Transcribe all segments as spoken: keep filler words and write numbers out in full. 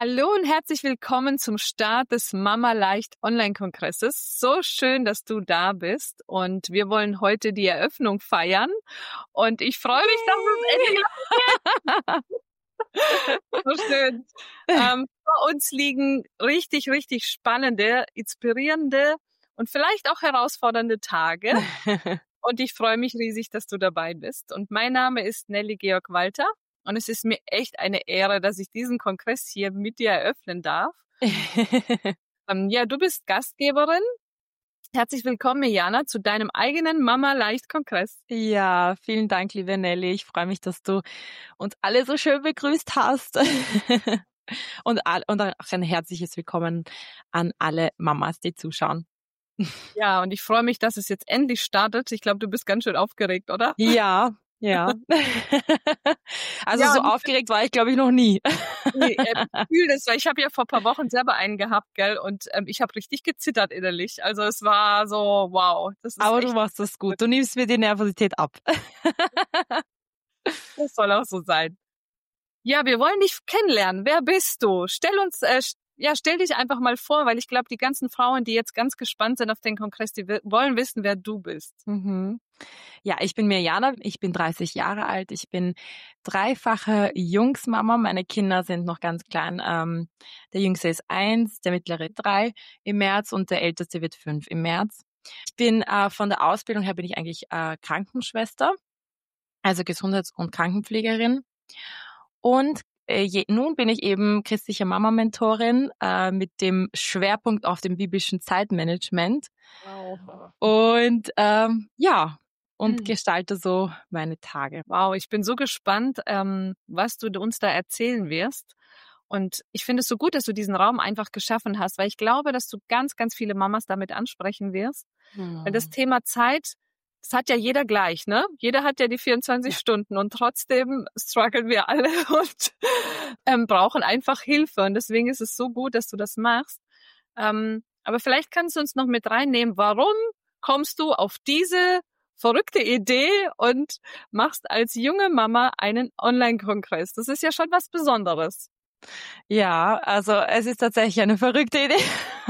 Hallo und herzlich willkommen zum Start des Mama Leicht Online-Kongresses. So schön, dass du da bist und wir wollen heute die Eröffnung feiern und ich freue mich, dass es endlich losgeht. So schön. Ähm, vor uns liegen richtig, richtig spannende, inspirierende und vielleicht auch herausfordernde Tage und ich freue mich riesig, dass du dabei bist. Und mein Name ist Nelly Georg Walter. Und es ist mir echt eine Ehre, dass ich diesen Kongress hier mit dir eröffnen darf. ähm, ja, du bist Gastgeberin. Herzlich willkommen, Mirjana, zu deinem eigenen Mama Leicht Kongress. Ja, vielen Dank, liebe Nelly. Ich freue mich, dass du uns alle so schön begrüßt hast. und, all, und auch ein herzliches Willkommen an alle Mamas, die zuschauen. Ja, und ich freue mich, dass es jetzt endlich startet. Ich glaube, du bist ganz schön aufgeregt, oder? Ja. Ja, also ja, so aufgeregt war ich, glaube ich, noch nie. Nee, äh, ich fühle das, weil ich habe ja vor ein paar Wochen selber einen gehabt, gell, und ähm, ich habe richtig gezittert innerlich. Also es war so, wow. Das ist Aber echt du machst das gut. Du nimmst mir die Nervosität ab. Das soll auch so sein. Ja, wir wollen dich kennenlernen. Wer bist du? Stell uns, äh, ja, stell dich einfach mal vor, weil ich glaube, die ganzen Frauen, die jetzt ganz gespannt sind auf den Kongress, die wollen wissen, wer du bist. Mhm. Ja, ich bin Mirjana, ich bin dreißig Jahre alt, ich bin dreifache Jungsmama, meine Kinder sind noch ganz klein, ähm, der Jüngste ist eins, der Mittlere drei im März und der Älteste wird fünf im März. Ich bin äh, von der Ausbildung her bin ich eigentlich äh, Krankenschwester, also Gesundheits- und Krankenpflegerin und äh, je, nun bin ich eben christliche Mama-Mentorin äh, mit dem Schwerpunkt auf dem biblischen Zeitmanagement. Wow. Und ähm, ja, und gestalte so meine Tage. Wow, ich bin so gespannt, ähm, was du uns da erzählen wirst. Und ich finde es so gut, dass du diesen Raum einfach geschaffen hast, weil ich glaube, dass du ganz, ganz viele Mamas damit ansprechen wirst. Hm. Weil das Thema Zeit, das hat ja jeder gleich, ne? Jeder hat ja die vierundzwanzig ja. Stunden und trotzdem strugglen wir alle und ähm, brauchen einfach Hilfe. Und deswegen ist es so gut, dass du das machst. Ähm, aber vielleicht kannst du uns noch mit reinnehmen, warum kommst du auf diese verrückte Idee und machst als junge Mama einen Online-Kongress. Das ist ja schon was Besonderes. Ja, also es ist tatsächlich eine verrückte Idee.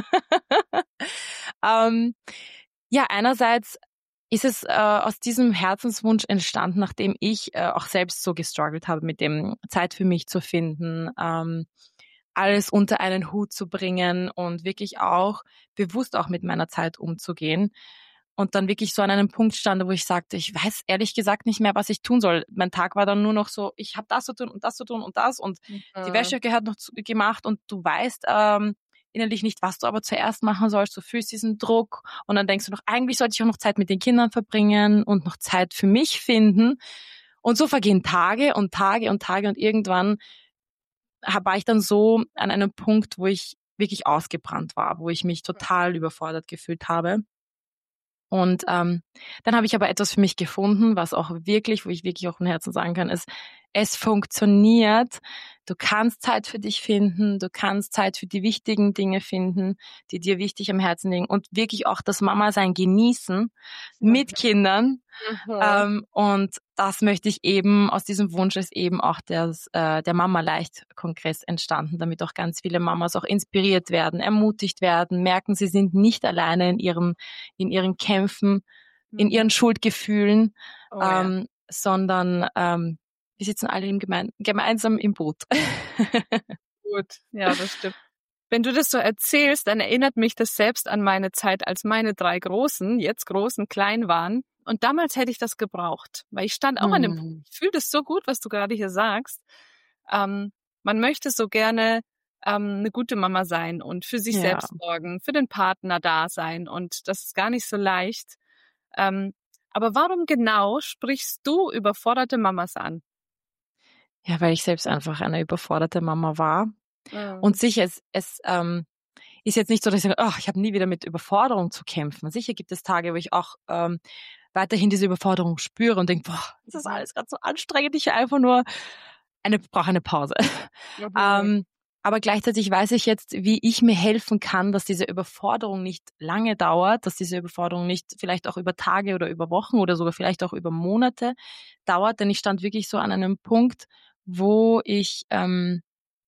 ähm, ja, einerseits ist es äh, aus diesem Herzenswunsch entstanden, nachdem ich äh, auch selbst so gestruggelt habe, mit dem Zeit für mich zu finden, ähm, alles unter einen Hut zu bringen und wirklich auch bewusst auch mit meiner Zeit umzugehen. Und dann wirklich so an einem Punkt stand, wo ich sagte, ich weiß ehrlich gesagt nicht mehr, was ich tun soll. Mein Tag war dann nur noch so, ich habe das zu tun und das zu tun und das und mhm. die Wäsche gehört noch zu, gemacht und du weißt ähm, innerlich nicht, was du aber zuerst machen sollst. Du fühlst diesen Druck und dann denkst du noch, eigentlich sollte ich auch noch Zeit mit den Kindern verbringen und noch Zeit für mich finden. Und so vergehen Tage und Tage und Tage und irgendwann war ich dann so an einem Punkt, wo ich wirklich ausgebrannt war, wo ich mich total überfordert gefühlt habe. Und ähm, dann habe ich aber etwas für mich gefunden, was auch wirklich, wo ich wirklich auch von Herzen sagen kann, ist, es funktioniert. Du kannst Zeit für dich finden, du kannst Zeit für die wichtigen Dinge finden, die dir wichtig am Herzen liegen und wirklich auch das Mama-Sein genießen mit Kindern. Mhm. Ähm, und das möchte ich eben, aus diesem Wunsch ist eben auch das, äh, der Mama-Leicht-Kongress entstanden, damit auch ganz viele Mamas auch inspiriert werden, ermutigt werden, merken, sie sind nicht alleine in ihrem, in ihren Kämpfen, mhm. in ihren Schuldgefühlen, oh, ähm, ja. sondern ähm, wir sitzen alle im Geme- gemeinsam im Boot. Gut, ja, das stimmt. Wenn du das so erzählst, dann erinnert mich das selbst an meine Zeit, als meine drei Großen, jetzt Großen, klein waren. Und damals hätte ich das gebraucht, weil ich stand auch hm. an dem Punkt. Ich fühle das so gut, was du gerade hier sagst. Ähm, man möchte so gerne ähm, eine gute Mama sein und für sich ja. selbst sorgen, für den Partner da sein. Und das ist gar nicht so leicht. Ähm, aber warum genau sprichst du überforderte Mamas an? Ja, weil ich selbst einfach eine überforderte Mama war. Mhm. Und sicher, es, es ähm, ist jetzt nicht so, dass ich sage, oh, ich habe nie wieder mit Überforderung zu kämpfen. Sicher gibt es Tage, wo ich auch ähm, weiterhin diese Überforderung spüre und denke, boah, das ist alles gerade so anstrengend. Ich einfach nur eine brauche eine Pause. Mhm. ähm, aber gleichzeitig weiß ich jetzt, wie ich mir helfen kann, dass diese Überforderung nicht lange dauert, dass diese Überforderung nicht vielleicht auch über Tage oder über Wochen oder sogar vielleicht auch über Monate dauert. Denn ich stand wirklich so an einem Punkt, wo ich ähm,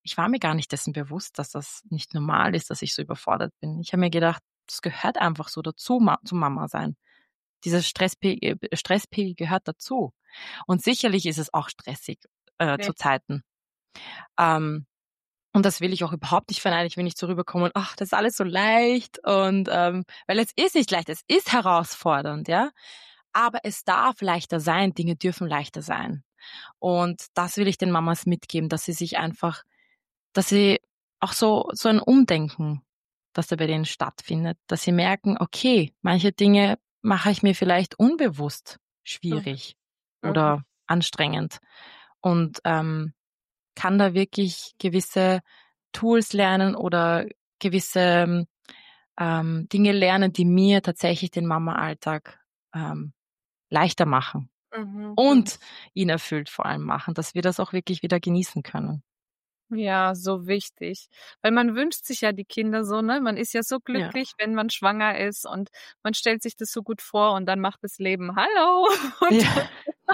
ich war mir gar nicht dessen bewusst, dass das nicht normal ist, dass ich so überfordert bin. Ich habe mir gedacht, das gehört einfach so dazu, ma- zu Mama sein. Dieser Stresspegel, Stresspegel gehört dazu. Und sicherlich ist es auch stressig äh, Nee. zu Zeiten. Ähm, und das will ich auch überhaupt nicht verneinen, wenn ich so rüberkomme und ach, das ist alles so leicht. Und ähm, weil es ist nicht leicht, es ist herausfordernd, ja. Aber es darf leichter sein, Dinge dürfen leichter sein. Und das will ich den Mamas mitgeben, dass sie sich einfach, dass sie auch so, so ein Umdenken, dass da bei denen stattfindet, dass sie merken, okay, manche Dinge mache ich mir vielleicht unbewusst schwierig Mhm. oder anstrengend und ähm, kann da wirklich gewisse Tools lernen oder gewisse ähm, Dinge lernen, die mir tatsächlich den Mama-Alltag ähm, leichter machen Mhm. und ihn erfüllt vor allem machen, dass wir das auch wirklich wieder genießen können. Ja, so wichtig. Weil man wünscht sich ja die Kinder so, ne? Man ist ja so Ja. glücklich, wenn man schwanger ist und man stellt sich das so gut vor und dann macht das Leben Hallo und, Ja.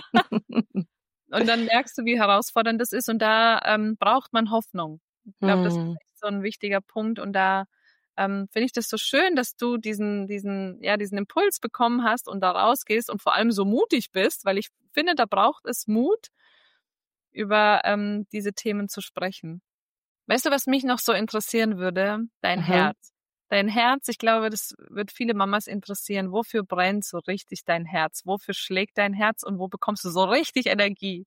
und dann merkst du, wie herausfordernd das ist und da ähm, braucht man Hoffnung. Ich glaube, das ist Hm. echt so ein wichtiger Punkt und da ähm, finde ich das so schön, dass du diesen, diesen, ja, diesen Impuls bekommen hast und da rausgehst und vor allem so mutig bist, weil ich finde, da braucht es Mut, über ähm, diese Themen zu sprechen. Weißt du, was mich noch so interessieren würde? Dein Mhm. Herz. Dein Herz, ich glaube, das wird viele Mamas interessieren. Wofür brennt so richtig dein Herz? Wofür schlägt dein Herz und wo bekommst du so richtig Energie?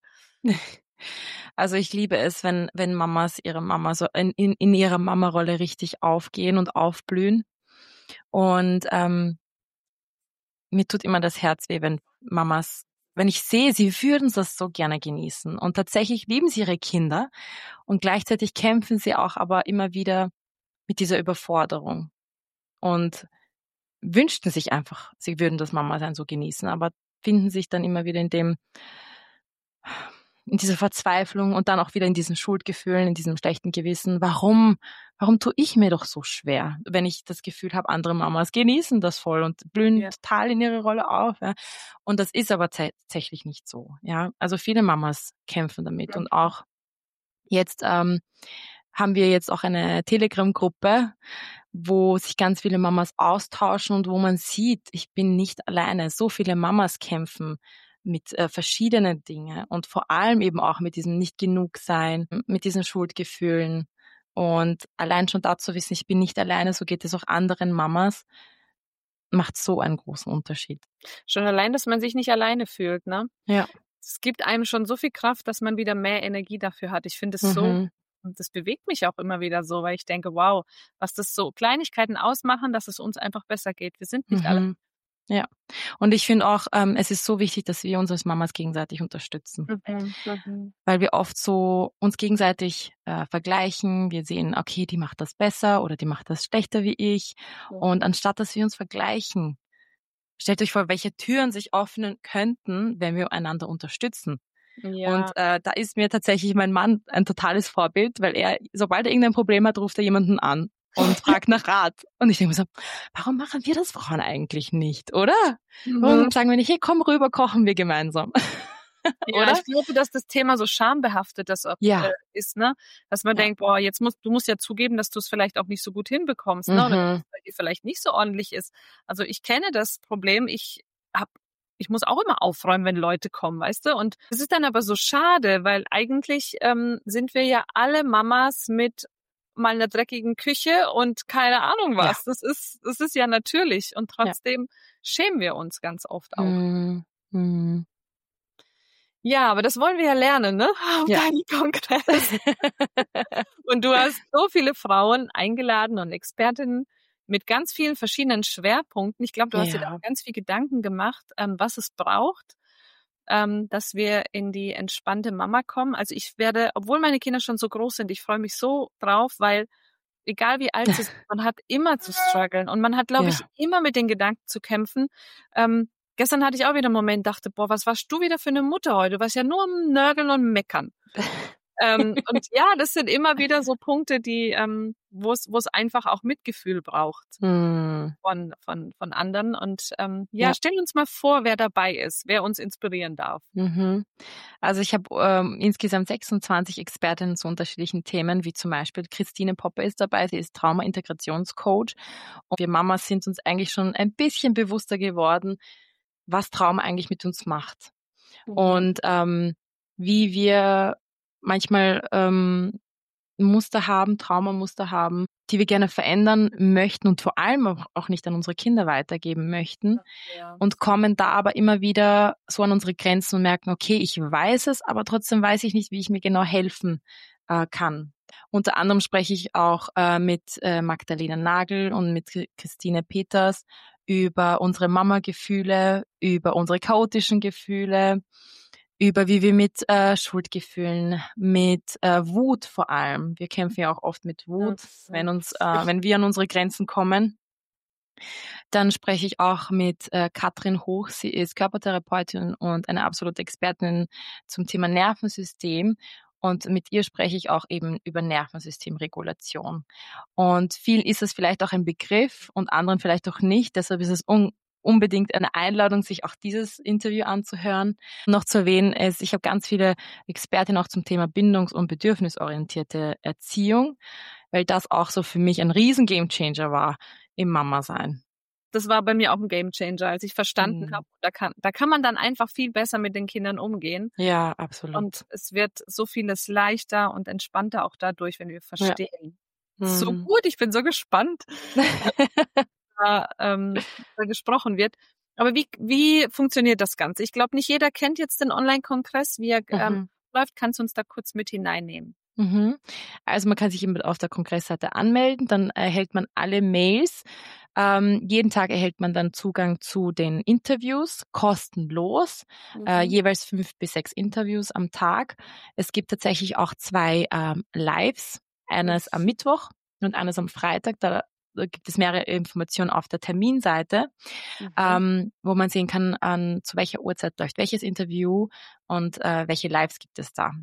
Also ich liebe es, wenn, wenn Mamas ihre Mama so in, in, in ihrer Mama-Rolle richtig aufgehen und aufblühen. Und ähm, mir tut immer das Herz weh, wenn Mamas, wenn ich sehe, sie würden das so gerne genießen. Und tatsächlich lieben sie ihre Kinder und gleichzeitig kämpfen sie auch aber immer wieder mit dieser Überforderung und wünschten sich einfach, sie würden das Mama-Sein so genießen, aber finden sich dann immer wieder in dem, in dieser Verzweiflung und dann auch wieder in diesen Schuldgefühlen, in diesem schlechten Gewissen. Warum, warum tue ich mir doch so schwer, wenn ich das Gefühl habe, andere Mamas genießen das voll und blühen Ja. total in ihre Rolle auf. Ja. Und das ist aber tatsächlich nicht so. Ja, also viele Mamas kämpfen damit und auch jetzt ähm, haben wir jetzt auch eine Telegram-Gruppe, wo sich ganz viele Mamas austauschen und wo man sieht, ich bin nicht alleine. So viele Mamas kämpfen mit äh, verschiedenen Dingen und vor allem eben auch mit diesem Nicht-Genug-Sein, mit diesen Schuldgefühlen. Und allein schon dazu wissen, ich bin nicht alleine, so geht es auch anderen Mamas, macht so einen großen Unterschied. Schon allein, dass man sich nicht alleine fühlt, ne? Ja. Es gibt einem schon so viel Kraft, dass man wieder mehr Energie dafür hat. Ich finde es so, Mhm. und das bewegt mich auch immer wieder so, weil ich denke, wow, was das so Kleinigkeiten ausmachen, dass es uns einfach besser geht. Wir sind nicht alle. Mhm. Ja. Und ich finde auch, ähm, es ist so wichtig, dass wir uns als Mamas gegenseitig unterstützen. Mhm. Mhm. Weil wir oft so uns gegenseitig äh, vergleichen. Wir sehen, okay, die macht das besser oder die macht das schlechter wie ich. Und anstatt, dass wir uns vergleichen, stellt euch vor, welche Türen sich öffnen könnten, wenn wir einander unterstützen. Ja. Und äh, da ist mir tatsächlich mein Mann ein totales Vorbild, weil er, sobald er irgendein Problem hat, ruft er jemanden an und fragt nach Rat. Und ich denke mir so, warum machen wir das Frauen eigentlich nicht, oder? Warum Mhm. sagen wir nicht, hey, komm rüber, kochen wir gemeinsam. Ja, Oder? ich glaube, dass das Thema so schambehaftet das auch, Ja. äh, ist, ne? Dass man Ja. denkt, boah, jetzt musst du musst ja zugeben, dass du es vielleicht auch nicht so gut hinbekommst, ne? Oder dass Mhm. es bei dir vielleicht nicht so ordentlich ist. Also ich kenne das Problem, ich hab, ich muss auch immer aufräumen, wenn Leute kommen, weißt du? Und es ist dann aber so schade, weil eigentlich ähm, sind wir ja alle Mamas mit mal einer dreckigen Küche und keine Ahnung Ja. was. Das ist, das ist ja natürlich. Und Ja. trotzdem schämen wir uns ganz oft auch. Mhm. Mhm. Ja, aber das wollen wir ja lernen, ne? Auf Ja. deinem Kongress. Und du hast so viele Frauen eingeladen und Expertinnen mit ganz vielen verschiedenen Schwerpunkten. Ich glaube, du hast dir da Ja. auch ganz viel Gedanken gemacht, ähm, was es braucht, ähm, dass wir in die entspannte Mama kommen. Also ich werde, obwohl meine Kinder schon so groß sind, ich freue mich so drauf, weil egal wie alt sie sind, man hat immer zu strugglen und man hat, glaube Ja. ich, immer mit den Gedanken zu kämpfen. Ähm, gestern hatte ich auch wieder einen Moment, dachte, boah, was warst du wieder für eine Mutter heute? Du warst ja nur am Nörgeln und Meckern. ähm, und ja, das sind immer wieder so Punkte, die, ähm, wo es, wo es einfach auch Mitgefühl braucht Hm. von, von, von anderen. Und ähm, ja, Ja. stell uns mal vor, wer dabei ist, wer uns inspirieren darf. Mhm. Also ich habe ähm, insgesamt sechsundzwanzig Expertinnen zu unterschiedlichen Themen, wie zum Beispiel Christine Popper ist dabei, sie ist Trauma-Integrationscoach. Und wir Mamas sind uns eigentlich schon ein bisschen bewusster geworden, was Trauma eigentlich mit uns macht. Und ähm, wie wir manchmal ähm, Muster haben, Traumamuster haben, die wir gerne verändern möchten und vor allem auch auch nicht an unsere Kinder weitergeben möchten. Ja. Und kommen da aber immer wieder so an unsere Grenzen und merken, okay, ich weiß es, aber trotzdem weiß ich nicht, wie ich mir genau helfen äh, kann. Unter anderem spreche ich auch äh, mit äh, Magdalena Nagel und mit Christine Peters über unsere Mama-Gefühle, über unsere chaotischen Gefühle, über wie wir mit äh, Schuldgefühlen, mit äh, Wut vor allem. Wir kämpfen ja auch oft mit Wut, wenn uns, äh, wenn wir an unsere Grenzen kommen. Dann spreche ich auch mit äh, Katrin Hoch. Sie ist Körpertherapeutin und eine absolute Expertin zum Thema Nervensystem. Und mit ihr spreche ich auch eben über Nervensystemregulation. Und vielen ist es vielleicht auch ein Begriff und anderen vielleicht auch nicht. Deshalb ist es un unbedingt eine Einladung, sich auch dieses Interview anzuhören. Noch zu erwähnen ist, ich habe ganz viele Expertinnen auch zum Thema bindungs- und bedürfnisorientierte Erziehung, weil das auch so für mich ein riesen Gamechanger war im Mama-Sein. Das war bei mir auch ein Gamechanger, als ich verstanden Mhm. habe, da kann, da kann man dann einfach viel besser mit den Kindern umgehen. Ja, absolut. Und es wird so vieles leichter und entspannter auch dadurch, wenn wir verstehen. So Mhm. gut, ich bin so gespannt, da, ähm, da gesprochen wird. Aber wie, wie funktioniert das Ganze? Ich glaube, nicht jeder kennt jetzt den Online-Kongress. Wie er ähm, Mhm. läuft, kannst du uns da kurz mit hineinnehmen? Mhm. Also man kann sich eben auf der Kongressseite anmelden, dann erhält man alle Mails. Ähm, jeden Tag erhält man dann Zugang zu den Interviews, kostenlos, äh, Mhm. jeweils fünf bis sechs Interviews am Tag. Es gibt tatsächlich auch zwei ähm, Lives, eines am Mittwoch und eines am Freitag. Da, da gibt es mehrere Informationen auf der Terminseite, Mhm. ähm, wo man sehen kann, an zu welcher Uhrzeit läuft welches Interview und äh, welche Lives gibt es da.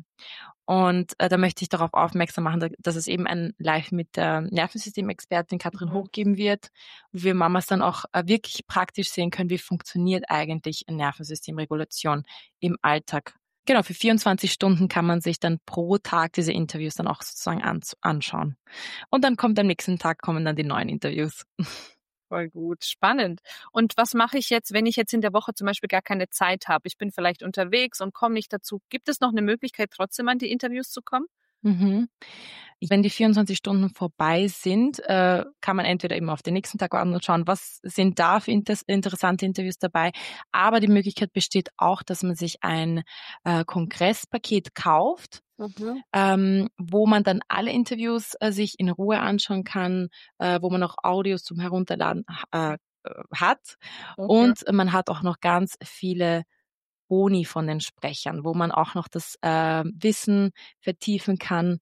Und äh, da möchte ich darauf aufmerksam machen, da- dass es eben ein Live mit der Nervensystemexpertin Katrin Mhm. Hoch geben wird, wo wir Mamas dann auch äh, wirklich praktisch sehen können, wie funktioniert eigentlich eine Nervensystemregulation im Alltag. Genau, für vierundzwanzig Stunden kann man sich dann pro Tag diese Interviews dann auch sozusagen ans anschauen. Und dann kommt am nächsten Tag kommen dann die neuen Interviews. Voll gut, spannend. Und was mache ich jetzt, wenn ich jetzt in der Woche zum Beispiel gar keine Zeit habe? Ich bin vielleicht unterwegs und komme nicht dazu. Gibt es noch eine Möglichkeit, trotzdem an die Interviews zu kommen? Mhm. Wenn die vierundzwanzig Stunden vorbei sind, äh, kann man entweder eben auf den nächsten Tag warten und schauen, was sind da für inter interessante Interviews dabei. Aber die Möglichkeit besteht auch, dass man sich ein äh, Kongresspaket kauft, Mhm. ähm, wo man dann alle Interviews äh, sich in Ruhe anschauen kann, äh, wo man auch Audios zum Herunterladen äh, hat. Mhm. Und man hat auch noch ganz viele Boni von den Sprechern, wo man auch noch das äh, Wissen vertiefen kann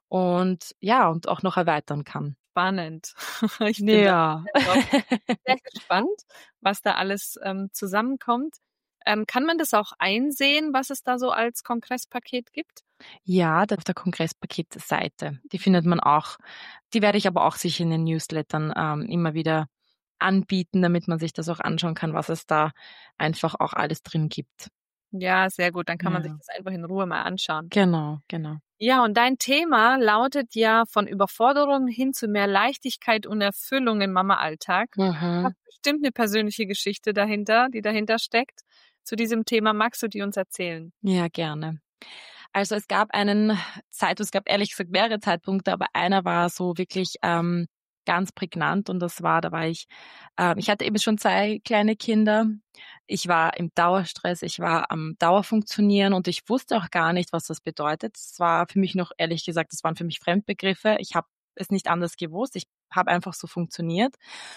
und ja, und auch noch erweitern kann. Spannend. Ich bin da Ja. sehr gespannt, was da alles ähm, zusammenkommt. Ähm, kann man das auch einsehen, was es da so als Kongresspaket gibt? Ja, da auf der Kongresspaket-Seite. Die findet man auch. Die werde ich aber auch sicher in den Newslettern ähm, immer wieder anbieten, damit man sich das auch anschauen kann, was es da einfach auch alles drin gibt. Ja, sehr gut. Dann kann man sich Ja, das einfach in Ruhe mal anschauen. genau, genau. Ja, und dein Thema lautet ja von Überforderung hin zu mehr Leichtigkeit und Erfüllung im Mama-Alltag. Du Mhm. hast bestimmt eine persönliche Geschichte dahinter, die dahinter steckt. Zu diesem Thema magst du die uns erzählen? Ja, gerne. Also es gab einen Zeit, es gab ehrlich gesagt mehrere Zeitpunkte, aber einer war so wirklich ähm, ganz prägnant und das war, da war ich, äh, ich hatte eben schon zwei kleine Kinder. Ich war im Dauerstress, ich war am Dauerfunktionieren und ich wusste auch gar nicht, was das bedeutet. Es war für mich noch, ehrlich gesagt, das waren für mich Fremdbegriffe. Ich habe es nicht anders gewusst. Ich habe einfach so funktioniert.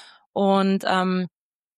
Und ähm,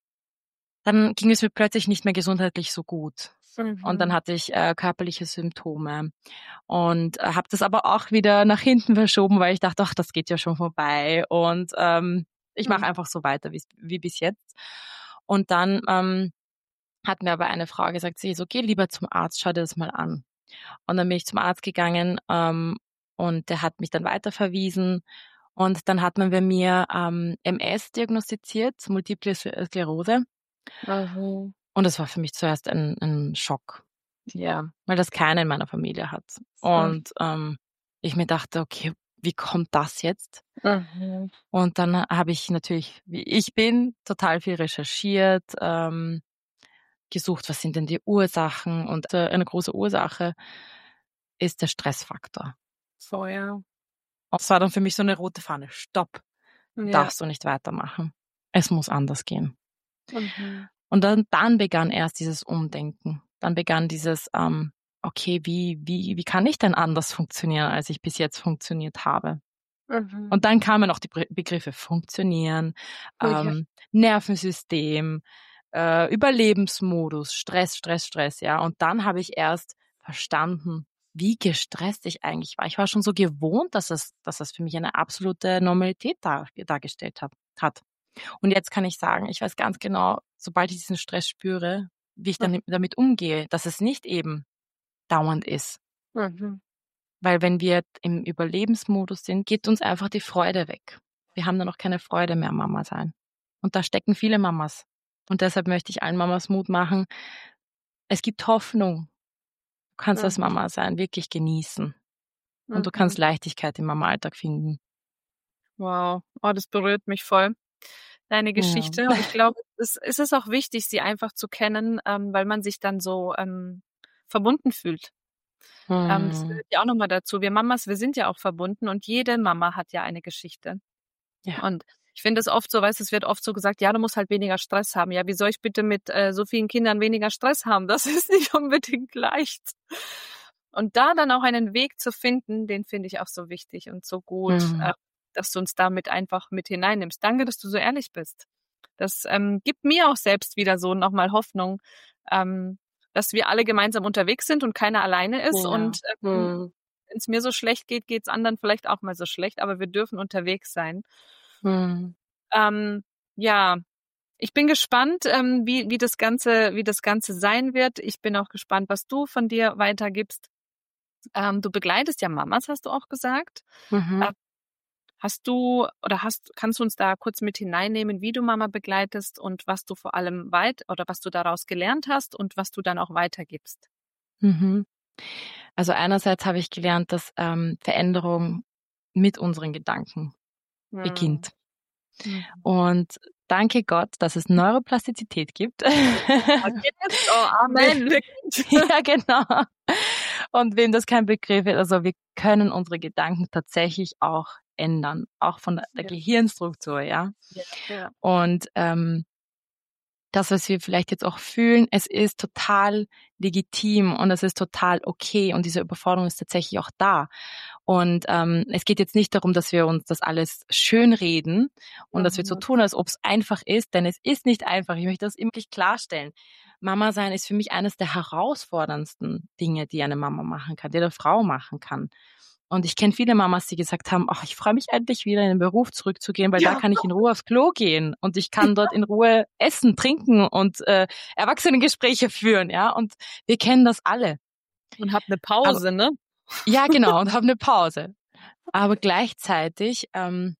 dann ging es mir plötzlich nicht mehr gesundheitlich so gut. Und dann Mhm. hatte ich äh, körperliche Symptome und äh, habe das aber auch wieder nach hinten verschoben, weil ich dachte, ach, das geht ja schon vorbei und ähm, ich mache Mhm. einfach so weiter wie, wie bis jetzt. Und dann ähm, hat mir aber eine Frau gesagt, sie ist okay, lieber zum Arzt, schau dir das mal an. Und dann bin ich zum Arzt gegangen ähm, und der hat mich dann weiterverwiesen. Und dann hat man bei mir ähm, M S diagnostiziert, Multiple Sklerose. Mhm. Und das war für mich zuerst ein, ein Schock, Ja. weil das keiner in meiner Familie hat. Und ähm, ich mir dachte, okay, wie kommt das jetzt? Mhm. Und dann habe ich natürlich, wie ich bin, total viel recherchiert, ähm, gesucht, was sind denn die Ursachen. Und äh, eine große Ursache ist der Stressfaktor. So, ja. Und es war dann für mich so eine rote Fahne. Stopp, Ja. darfst du nicht weitermachen. Es muss anders gehen. Mhm. Und dann, dann begann erst dieses Umdenken. Dann begann dieses, ähm, okay, wie, wie, wie kann ich denn anders funktionieren, als ich bis jetzt funktioniert habe? Mhm. Und dann kamen auch die Begriffe funktionieren, Ja. ähm, Nervensystem, äh, Überlebensmodus, Stress, Stress, Stress, ja. Und dann habe ich erst verstanden, wie gestresst ich eigentlich war. Ich war schon so gewohnt, dass es, dass es für mich eine absolute Normalität dar, dargestellt hat, hat. Und jetzt kann ich sagen, ich weiß ganz genau, sobald ich diesen Stress spüre, wie ich dann damit umgehe, dass es nicht eben dauernd ist. Mhm. Weil wenn wir im Überlebensmodus sind, geht uns einfach die Freude weg. Wir haben dann auch keine Freude mehr am Mama sein. Und da stecken viele Mamas. Und deshalb möchte ich allen Mamas Mut machen. Es gibt Hoffnung. Du kannst als Mhm. Mama sein, wirklich genießen. Und du Mhm. kannst Leichtigkeit im Mama-Alltag finden. Wow. Oh, das berührt mich voll, deine Ja. Geschichte. Und ich glaube, es, es ist auch wichtig, sie einfach zu kennen, ähm, weil man sich dann so ähm, verbunden fühlt. Ähm, das Hm. gehört ja auch nochmal dazu. Wir Mamas, wir sind ja auch verbunden und jede Mama hat ja eine Geschichte. Ja. Und ich finde es oft so, weißt du, es wird oft so gesagt, ja, du musst halt weniger Stress haben. Ja, wie soll ich bitte mit äh, so vielen Kindern weniger Stress haben? Das ist nicht unbedingt leicht. Und da dann auch einen Weg zu finden, den finde ich auch so wichtig und so gut, Hm. äh, dass du uns damit einfach mit hineinnimmst. Danke, dass du so ehrlich bist. Das ähm, gibt mir auch selbst wieder so nochmal Hoffnung, ähm, dass wir alle gemeinsam unterwegs sind und keiner alleine ist. Ja. Und ähm, Hm. wenn es mir so schlecht geht, geht es anderen vielleicht auch mal so schlecht, aber wir dürfen unterwegs sein. Hm. Ähm, ja, ich bin gespannt, ähm, wie, wie das Ganze, wie das Ganze sein wird. Ich bin auch gespannt, was du von dir weitergibst. Ähm, du begleitest ja Mamas, hast du auch gesagt. Mhm. Äh, hast du oder hast, kannst du uns da kurz mit hineinnehmen, wie du Mama begleitest und was du vor allem weit oder was du daraus gelernt hast und was du dann auch weitergibst? Mhm. Also einerseits habe ich gelernt, dass ähm, Veränderung mit unseren Gedanken beginnt. Mhm. Und danke Gott, dass es Neuroplastizität gibt. Okay. Oh, Amen. Ja, genau. Und wem das kein Begriff ist, also wir können unsere Gedanken tatsächlich auch ändern, auch von der, der Ja. Gehirnstruktur, ja. Ja, ja. Und ähm, das, was wir vielleicht jetzt auch fühlen, es ist total legitim und es ist total okay und diese Überforderung ist tatsächlich auch da. Und ähm, es geht jetzt nicht darum, dass wir uns das alles schönreden und dass wir so Mhm. tun, als ob es einfach ist, denn es ist nicht einfach. Ich möchte das immer klarstellen. Mama sein ist für mich eines der herausforderndsten Dinge, die eine Mama machen kann, die eine Frau machen kann. Und ich kenne viele Mamas, die gesagt haben, ach, ich freue mich endlich wieder in den Beruf zurückzugehen, weil Ja. da kann ich in Ruhe aufs Klo gehen und ich kann dort in Ruhe essen, trinken und äh, Erwachsenengespräche führen, ja. Und wir kennen das alle. Und hab eine Pause, Aber, ne? ja, genau, und haben eine Pause. Aber gleichzeitig ähm,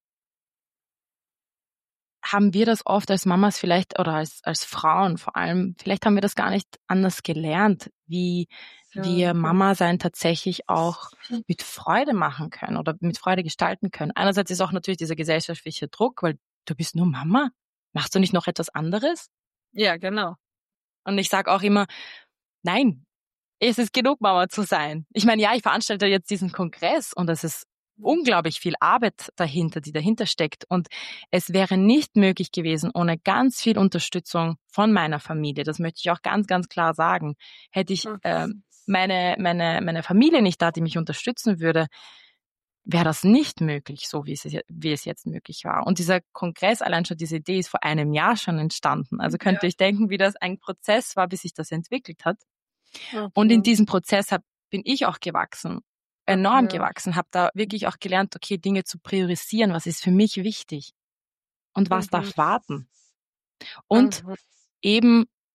haben wir das oft als Mamas vielleicht oder als als Frauen vor allem, vielleicht haben wir das gar nicht anders gelernt, wie wir Mama sein tatsächlich auch mit Freude machen können oder mit Freude gestalten können. Einerseits ist auch natürlich dieser gesellschaftliche Druck, weil du bist nur Mama, machst du nicht noch etwas anderes? Ja, genau. Und ich sage auch immer, nein, es ist genug, Mama zu sein. Ich meine, ja, ich veranstalte jetzt diesen Kongress und es ist unglaublich viel Arbeit dahinter, die dahinter steckt. Und es wäre nicht möglich gewesen, ohne ganz viel Unterstützung von meiner Familie. Das möchte ich auch ganz, ganz klar sagen. Hätte ich äh, meine, meine, meine Familie nicht da, die mich unterstützen würde, wäre das nicht möglich, so wie es, wie es jetzt möglich war. Und dieser Kongress, allein schon diese Idee, ist vor einem Jahr schon entstanden. Also könnt ihr euch denken, wie das ein Prozess war, bis sich das entwickelt hat. Okay. Und in diesem Prozess hab, bin ich auch gewachsen, enorm Okay. gewachsen, habe da wirklich auch gelernt, okay, Dinge zu priorisieren, was ist für mich wichtig und was Mhm. darf warten. Und Mhm. eben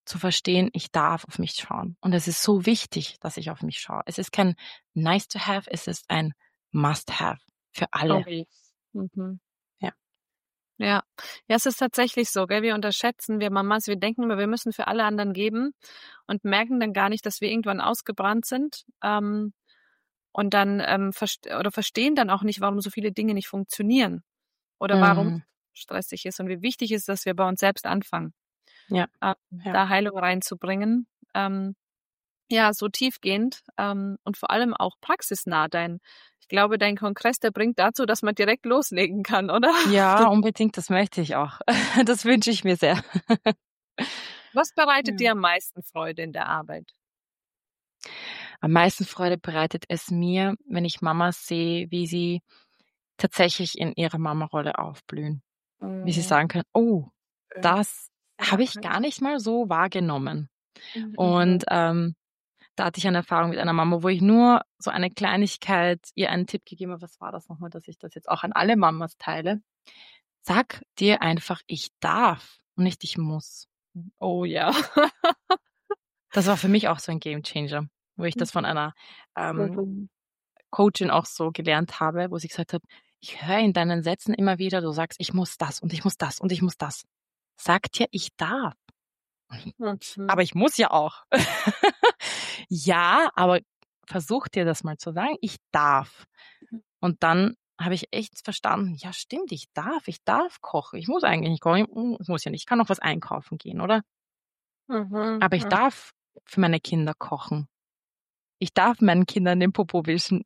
zu verstehen, ich darf auf mich schauen. Und es ist so wichtig, dass ich auf mich schaue. Es ist kein nice to have, es ist ein must have für alle. Okay. Mhm. Ja. Ja. Ja, es ist tatsächlich so, gell? Wir unterschätzen, wir Mamas, wir denken immer, wir müssen für alle anderen geben und merken dann gar nicht, dass wir irgendwann ausgebrannt sind. Ähm, und dann ähm, verste- oder verstehen dann auch nicht, warum so viele Dinge nicht funktionieren oder warum Mhm. es stressig ist und wie wichtig ist, dass wir bei uns selbst anfangen, Ja. ähm, Ja. da Heilung reinzubringen. Ähm, ja, so tiefgehend ähm, und vor allem auch praxisnah. Dein, ich glaube, dein Kongress, der bringt dazu, dass man direkt loslegen kann, oder? Ja, unbedingt, das möchte ich auch. Das wünsche ich mir sehr. Was bereitet Ja. dir am meisten Freude in der Arbeit? Am meisten Freude bereitet es mir, wenn ich Mamas sehe, wie sie tatsächlich in ihrer Mama-Rolle aufblühen. Wie sie Mhm. sagen können, oh, Schön. das Ja, habe ich ja. gar nicht mal so wahrgenommen. Mhm. Und ähm, da hatte ich eine Erfahrung mit einer Mama, wo ich nur so eine Kleinigkeit ihr einen Tipp gegeben habe. Was war das nochmal, dass ich das jetzt auch an alle Mamas teile? Sag dir einfach, ich darf und nicht ich muss. Oh ja. Das war für mich auch so ein Gamechanger, wo ich das von einer ähm, Mhm. Coachin auch so gelernt habe, wo sie gesagt hat, ich höre in deinen Sätzen immer wieder, du sagst, ich muss das und ich muss das und ich muss das. Sag dir, ich darf. Mhm. Aber ich muss ja auch. Ja, aber versuch dir das mal zu sagen, ich darf. Und dann habe ich echt verstanden, ja stimmt, ich darf, ich darf kochen. Ich muss eigentlich nicht kochen, ich muss ja nicht, ich kann noch was einkaufen gehen, oder? Mhm. Aber ich Mhm. darf für meine Kinder kochen. Ich darf meinen Kindern den Popo wischen.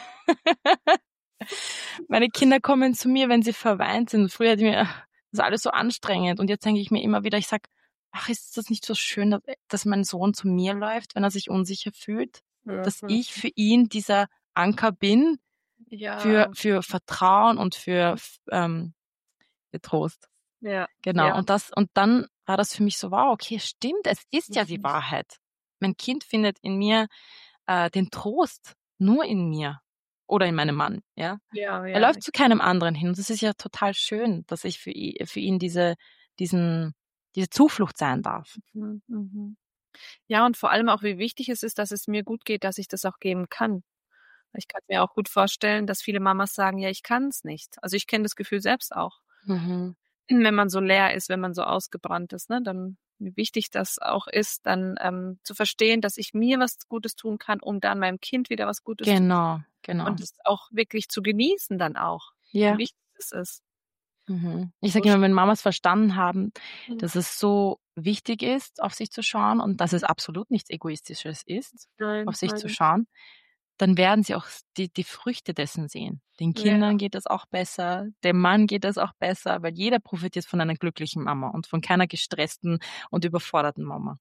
Meine Kinder kommen zu mir, wenn sie verweint sind. Früher hatte ich mir, ach, das ist alles so anstrengend. Und jetzt denke ich mir immer wieder, ich sag, ach, ist das nicht so schön, dass, dass mein Sohn zu mir läuft, wenn er sich unsicher fühlt? Dass Mhm. ich für ihn dieser Anker bin, für, Ja, für Vertrauen und für, ähm, für Trost. ja, Genau. ja. Und das, und dann war das für mich so, wow, okay, stimmt, es ist ja die Wahrheit. Mein Kind findet in mir äh, den Trost nur in mir oder in meinem Mann, ja. Ja, Er ja. läuft zu keinem anderen hin. Und das ist ja total schön, dass ich für ihn, für ihn diese, diesen, diese Zuflucht sein darf. Mhm. Mhm. Ja, und vor allem auch, wie wichtig es ist, dass es mir gut geht, dass ich das auch geben kann. Ich kann mir auch gut vorstellen, dass viele Mamas sagen, ja, ich kann es nicht. Also ich kenne das Gefühl selbst auch. Mhm. Wenn man so leer ist, wenn man so ausgebrannt ist, ne, dann wie wichtig das auch ist, dann ähm, zu verstehen, dass ich mir was Gutes tun kann, um dann meinem Kind wieder was Gutes zu tun Genau, genau. und es auch wirklich zu genießen dann auch, wie Ja. wichtig es ist. Mhm. Ich So sage immer, schön. wenn Mamas verstanden haben, dass es so wichtig ist, auf sich zu schauen und dass es absolut nichts Egoistisches ist, auf Nein, sich zu nein. schauen, dann werden sie auch die, die Früchte dessen sehen. Den Ja. Kindern geht es auch besser, dem Mann geht es auch besser, weil jeder profitiert von einer glücklichen Mama und von keiner gestressten und überforderten Mama.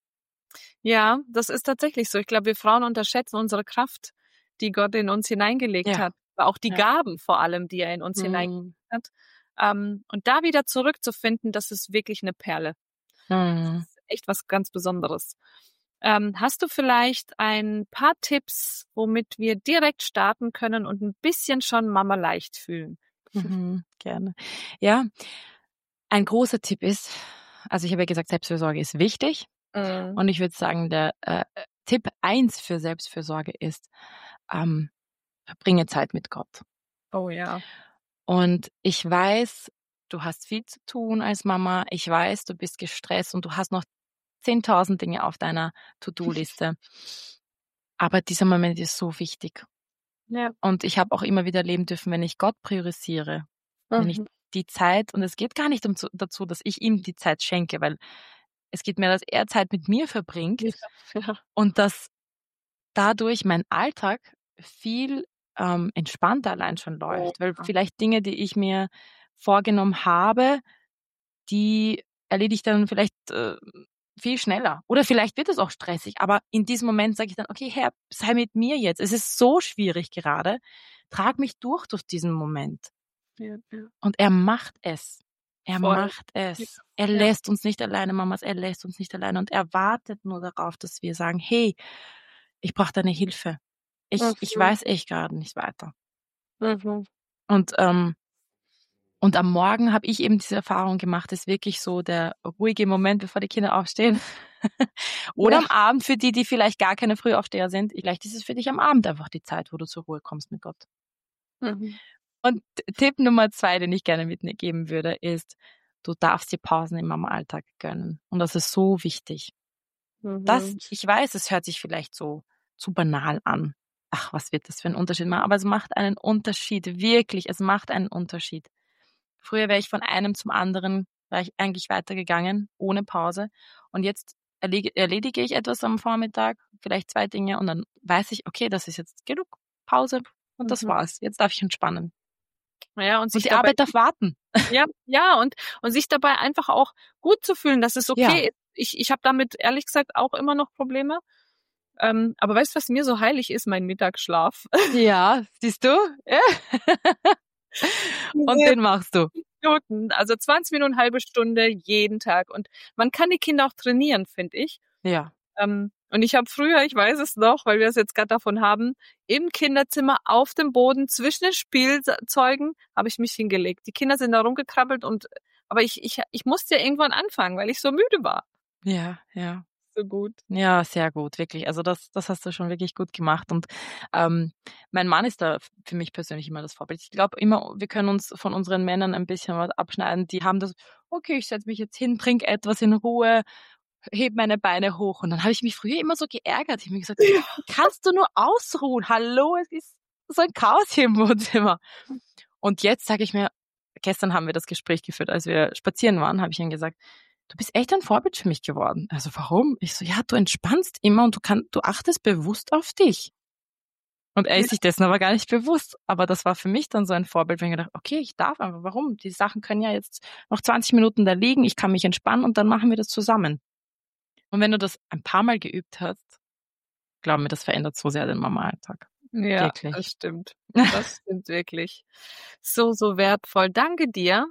Ja, das ist tatsächlich so. Ich glaube, wir Frauen unterschätzen unsere Kraft, die Gott in uns hineingelegt Ja, hat. Aber auch die ja. Gaben vor allem, die er in uns hineingelegt Mhm. hat. Ähm, und da wieder zurückzufinden, das ist wirklich eine Perle. Mhm. Echt was ganz Besonderes. Ähm, hast du vielleicht ein paar Tipps, womit wir direkt starten können und ein bisschen schon Mama leicht fühlen? Mhm. Gerne. Ja, ein großer Tipp ist, also ich habe ja gesagt, Selbstfürsorge ist wichtig. Mhm. Und ich würde sagen, der äh, Tipp eins für Selbstfürsorge ist, ähm, verbringe Zeit mit Gott. Oh ja. Und ich weiß, du hast viel zu tun als Mama. Ich weiß, du bist gestresst und du hast noch zehntausend Dinge auf deiner To-Do-Liste. Aber dieser Moment ist so wichtig. Ja. Und ich habe auch immer wieder erleben dürfen, wenn ich Gott priorisiere, wenn ich Mhm. die Zeit, und es geht gar nicht um zu, dazu, dass ich ihm die Zeit schenke, weil es geht mehr, dass er Zeit mit mir verbringt Ja. Ja. und dass dadurch mein Alltag viel ähm, entspannter allein schon läuft, weil vielleicht Dinge, die ich mir vorgenommen habe, die erledige ich dann vielleicht äh, viel schneller. Oder vielleicht wird es auch stressig, aber in diesem Moment sage ich dann, okay, Herr, sei mit mir jetzt. Es ist so schwierig gerade. Trag mich durch durch diesen Moment. Ja. Ja. Und er macht es. Er Voll. macht es. Er Ja. lässt uns nicht alleine, Mamas, er lässt uns nicht alleine und er wartet nur darauf, dass wir sagen, hey, ich brauche deine Hilfe. Ich, ich Mhm. weiß echt gerade nicht weiter. Mhm. Und, ähm, und am Morgen habe ich eben diese Erfahrung gemacht, ist wirklich so der ruhige Moment, bevor die Kinder aufstehen. Oder Ja. am Abend für die, die vielleicht gar keine Frühaufsteher sind. Vielleicht ist es für dich am Abend einfach die Zeit, wo du zur Ruhe kommst mit Gott. Mhm. Und Tipp Nummer zwei, den ich gerne mitgeben würde, ist, du darfst dir Pausen im Mama-Alltag gönnen. Und das ist so wichtig. Das, Mhm. ich weiß, es hört sich vielleicht so zu banal an. Ach, was wird das für ein Unterschied machen? Aber es macht einen Unterschied, wirklich. Es macht einen Unterschied. Früher wäre ich von einem zum anderen, wäre ich eigentlich weitergegangen, ohne Pause. Und jetzt erledige, erledige ich etwas am Vormittag, vielleicht zwei Dinge, und dann weiß ich, okay, das ist jetzt genug Pause und das Mhm. war's. Jetzt darf ich entspannen. Ja, und Und sich die dabei Arbeit darf warten. ja, ja, und und sich dabei einfach auch gut zu fühlen, dass es Ja. okay ist. Ich ich habe damit ehrlich gesagt auch immer noch Probleme. Ähm, aber weißt du, was mir so heilig ist? Mein Mittagsschlaf. Ja, siehst du? Ja. Und den machst du. Minuten, also zwanzig Minuten, halbe Stunde jeden Tag. Und man kann die Kinder auch trainieren, finde ich. Ja. Ähm, und ich habe früher, ich weiß es noch, weil wir es jetzt gerade davon haben, im Kinderzimmer auf dem Boden zwischen den Spielzeugen habe ich mich hingelegt. Die Kinder sind da rumgekrabbelt und aber ich ich ich musste ja irgendwann anfangen, weil ich so müde war. Ja, ja. So gut. Ja, sehr gut, wirklich. Also das, das hast du schon wirklich gut gemacht. Und ähm, mein Mann ist da für mich persönlich immer das Vorbild. Ich glaube immer, wir können uns von unseren Männern ein bisschen was abschneiden. Die haben das, okay, ich setze mich jetzt hin, trinke etwas in Ruhe, heb meine Beine hoch. Und dann habe ich mich früher immer so geärgert. Ich habe mir gesagt, kannst du nur ausruhen? Hallo, es ist so ein Chaos hier im Wohnzimmer. Und jetzt sage ich mir, gestern haben wir das Gespräch geführt, als wir spazieren waren, habe ich ihm gesagt, du bist echt ein Vorbild für mich geworden. Also warum? Ich so, ja, du entspannst immer und du kannst, du achtest bewusst auf dich. Und er ist sich dessen aber gar nicht bewusst. Aber das war für mich dann so ein Vorbild, wenn ich gedacht, okay, ich darf einfach, warum? Die Sachen können ja jetzt noch zwanzig Minuten da liegen, ich kann mich entspannen und dann machen wir das zusammen. Und wenn du das ein paar Mal geübt hast, glaub mir, das verändert so sehr den Mama-Alltag. Ja, Wirklich. das stimmt. Das stimmt wirklich. So, so wertvoll. Danke dir.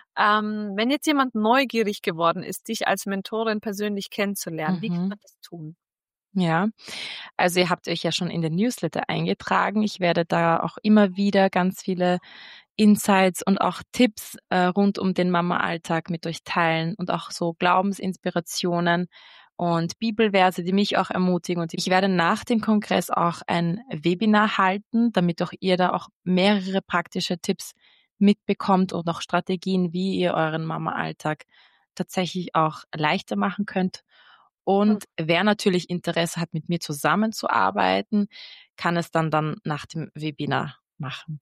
Ähm, wenn jetzt jemand neugierig geworden ist, dich als Mentorin persönlich kennenzulernen, wie kann Mhm. man das tun? Ja, also ihr habt euch ja schon in den Newsletter eingetragen. Ich werde da auch immer wieder ganz viele Insights und auch Tipps äh, rund um den Mama-Alltag mit euch teilen und auch so Glaubensinspirationen und Bibelverse, die mich auch ermutigen. Und ich werde nach dem Kongress auch ein Webinar halten, damit auch ihr da auch mehrere praktische Tipps mitbekommt und auch Strategien, wie ihr euren Mama-Alltag tatsächlich auch leichter machen könnt. Und wer natürlich Interesse hat, mit mir zusammenzuarbeiten, kann es dann dann nach dem Webinar machen.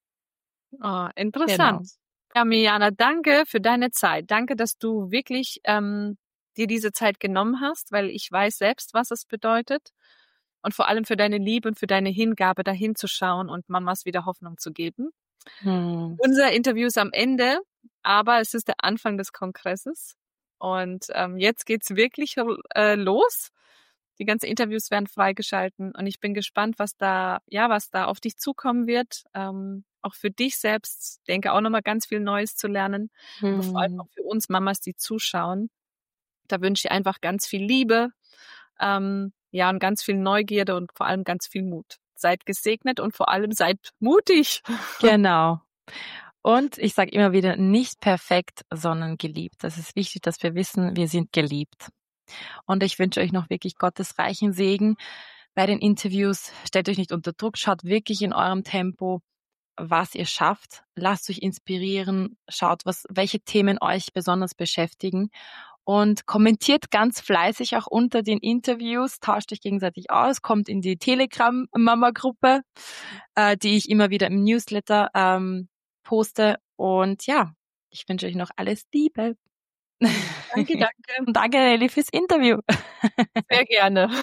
Oh, interessant. Genau. Ja, Mirjana, danke für deine Zeit. Danke, dass du wirklich ähm, dir diese Zeit genommen hast, weil ich weiß selbst, was es bedeutet. Und vor allem für deine Liebe und für deine Hingabe, dahin zu schauen und Mamas wieder Hoffnung zu geben. Hm. Unser Interview ist am Ende, aber es ist der Anfang des Kongresses. Und ähm, jetzt geht's wirklich äh, los. Die ganzen Interviews werden freigeschalten und ich bin gespannt, was da, ja, was da auf dich zukommen wird. Ähm, auch für dich selbst, denke auch nochmal ganz viel Neues zu lernen. Hm. Aber vor allem auch für uns Mamas, die zuschauen. Da wünsche ich einfach ganz viel Liebe, ähm, ja, und ganz viel Neugierde und vor allem ganz viel Mut. Seid gesegnet und vor allem seid mutig. Genau. Und ich sage immer wieder, nicht perfekt, sondern geliebt. Das ist wichtig, dass wir wissen, wir sind geliebt. Und ich wünsche euch noch wirklich Gottes reichen Segen bei den Interviews. Stellt euch nicht unter Druck, schaut wirklich in eurem Tempo, was ihr schafft. Lasst euch inspirieren, schaut, was, welche Themen euch besonders beschäftigen und kommentiert ganz fleißig auch unter den Interviews, tauscht euch gegenseitig aus, kommt in die Telegram-Mama-Gruppe, äh, die ich immer wieder im Newsletter ähm, poste. Und ja, ich wünsche euch noch alles Liebe. Danke, danke. Und danke, Nelly, fürs Interview. Sehr gerne.